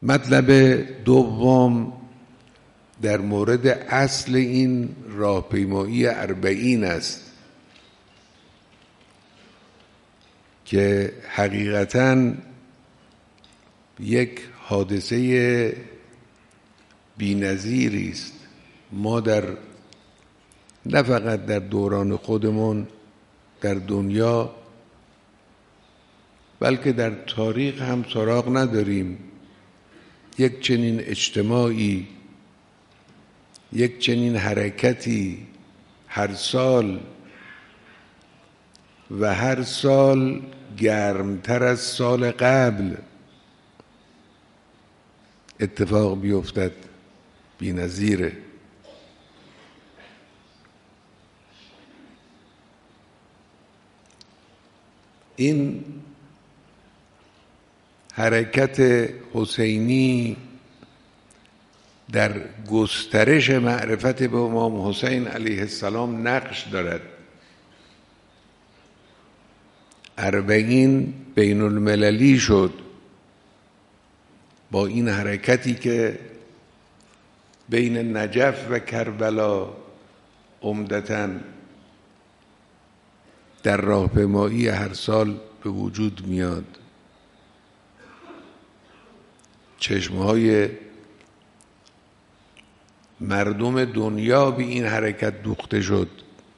مطلب دوم در مورد اصل این راهپیمایی 40 است که حقیقتاً یک حادثه بی‌نظیری است. ما نه فقط در دوران خودمون در دنیا بلکه در تاریخ هم سراغ نداریم یک چنین اجتماعی، یک چنین حرکتی هر سال و هر سال گرمتر از سال قبل اتفاق بیفتد. بی‌نظیره. این حرکت حسینی در گسترش معرفت به امام حسین علیه السلام نقش دارد. 40 بین المللی شد با این حرکتی که بین نجف و کربلا عمدتاً در راهپیمایی هر سال به وجود میاد. چشمهای مردم دنیا به این حرکت دوخته شد.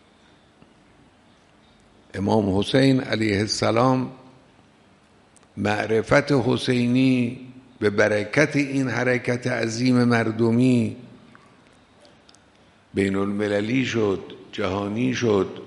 امام حسین علیه السلام معرفت حسینی به برکت این حرکت عظیم مردمی بین المللی شد، جهانی شد.